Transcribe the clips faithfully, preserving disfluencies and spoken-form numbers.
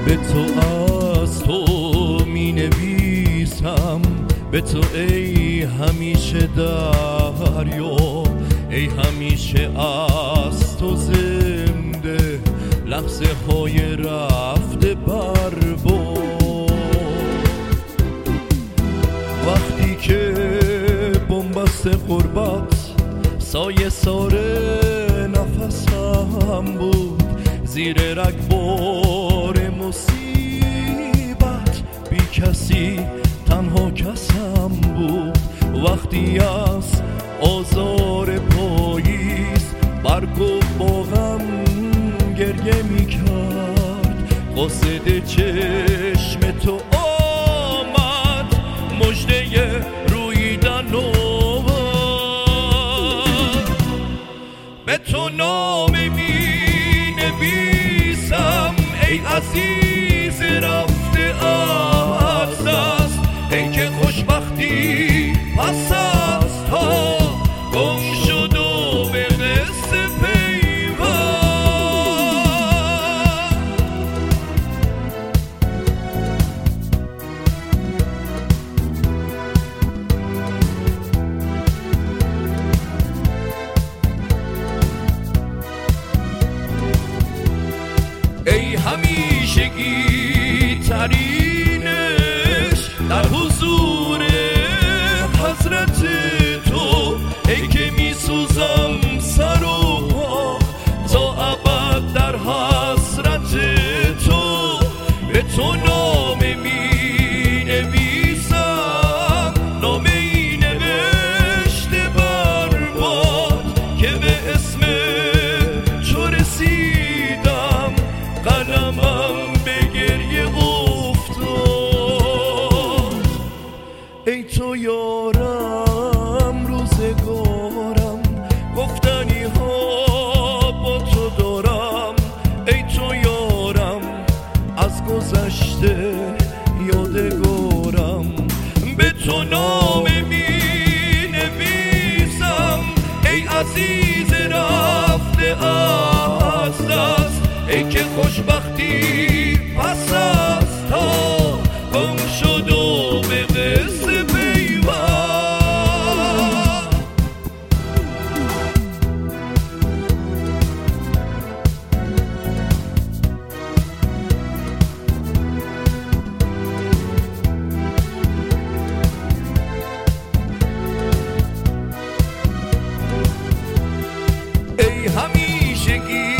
به تو از تو می نویسم، به تو ای همیشه دریا، ای همیشه از تو زنده لحظه های رفته بر باد. وقتی که بنبست غربت سایه ساره نفسم بود، زیر رگبار مصیبت بی کسی تنها کسم بود. وقتی از آزار پاییز برگ و باغم گریه می کرد، قاصد چشم تو آمد مژده رویدن آورد. به تو نامه می نویسم ای عزیز رفته از دست، ای که خوشبختی پس از تا گم شد و به قصه پیوند. ای همیشگی ترینش در حضور حضرت تو، ای که می سوزم سر و پا تا ابد در حسرت تو. به تو نامه می نویسم، نامه ای نوشته بر باد، که به اسم چو رسیدم قلمم به گریه افتاد. ای تو یارم روزگارم، گفتنی ها با تو دارم. ای تو یارم از گذشته یادگارم. به تو نامه می نویسم ای عزیز رفته از دست، ای که خوشبختی پس از تا گم شد و به قصه پیوند. ای همیشگی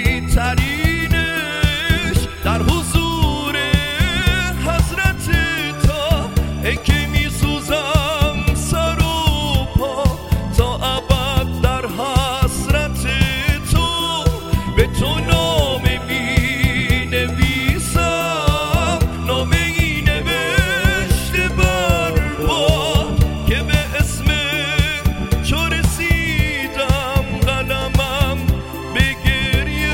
ترینش در حضور حضرت تو، ای که می سوزم سر و پا تا ابد در حسرت تو. به تو نامه می نویسم، نامه ای نوشته بر باد، که به اسم چو رسیدم قلمم به گریه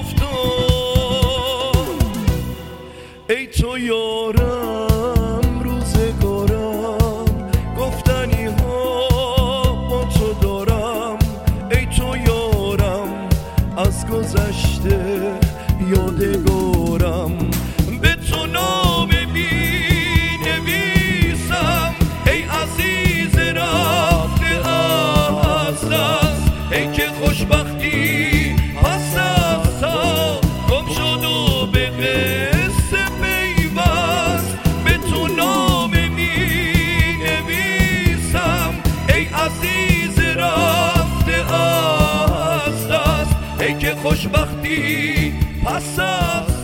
افتاد. ای تو یارم روزگارم، گفتنی ها با تو دارم. ای تو یارم از گذشته یادگارم. به تو نامه می نویسم ای عزیز رفته از دست، ای که خوشبختی پس از تا گم شد و به قصه پیوست. به تو نامه می نویسم ای عزیز رفته از دست، ای که خوشبختی پس از